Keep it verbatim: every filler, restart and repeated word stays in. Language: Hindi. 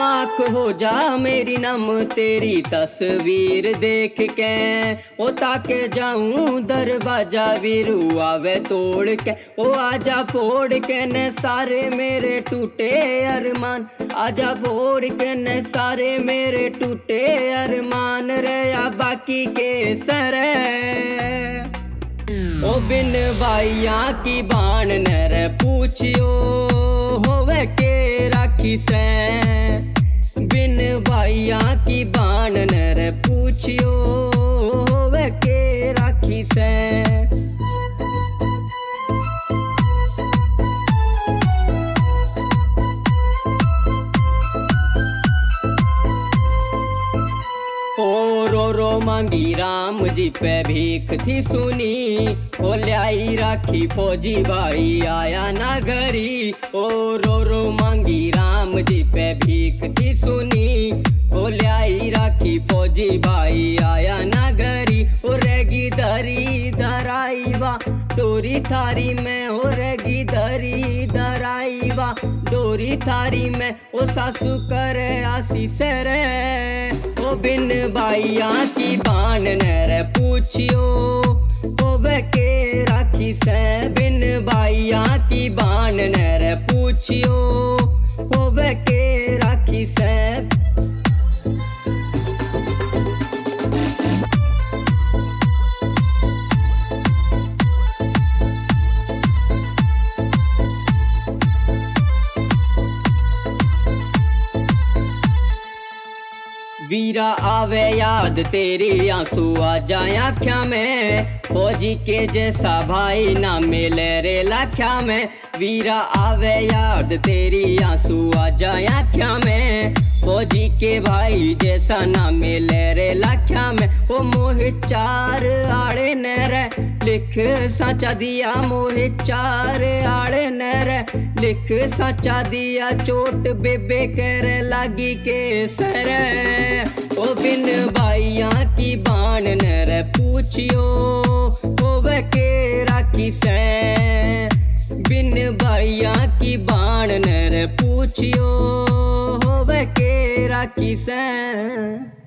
आँख हो जा मेरी नम तेरी तस्वीर देख के, ओ ताके जाऊं दरवाजा वीरू आवे तोड़ के, ओ आजा फोड़ के ने सारे मेरे टूटे अरमान, आजा फोड़ के ने सारे मेरे टूटे अरमान रे या बाकी के सरे। ओ बिन बाइया की बाण नर पूछियो होवे के राखी से, बिन बाइया की बाण नर पूछियो होवे के राखी से। ओ रो रो मांगी राम जी पे भीख थी सुनी, ओ ल्याई राखी फौजी भाई आया ना घरी। ओ रो रो मांगी राम जी पे भीख थी सुनी, ओ ल्याई राखी फौजी भाई आया ना घरी। ओ रेगी दरी दराई वा डोरी थारी में, ओ रेगी दरी दराई वा डोरी थारी में, ओ सासू करे आशीष रे। ओ बिन बाइया की बाण नर पूछियो होवे के राखी से, बिन बाइया की बाण नर पूछियो होवे के राखी से। वीरा आवे याद तेरी आंसू आ जाए आँख्या में, फौजी के जैसा भाई ना मिले रे लाख्या में। वीरा आवे याद तेरी आंसू आ जाए आँख्या में, फौजी के भाई जैसा ना मिले रे लाख्या में। ओ मोहित चार आड़े नरे लिख साचा दिया, मोहित चार आड़े नरे लिख साचा दिया, चोट बेबे करे लागी के सरे। ओ बिन बाइया की बाण नर पूछियो होवे के राखी से, बिन बाइया की बाण नर पूछियो होवे के राखी से।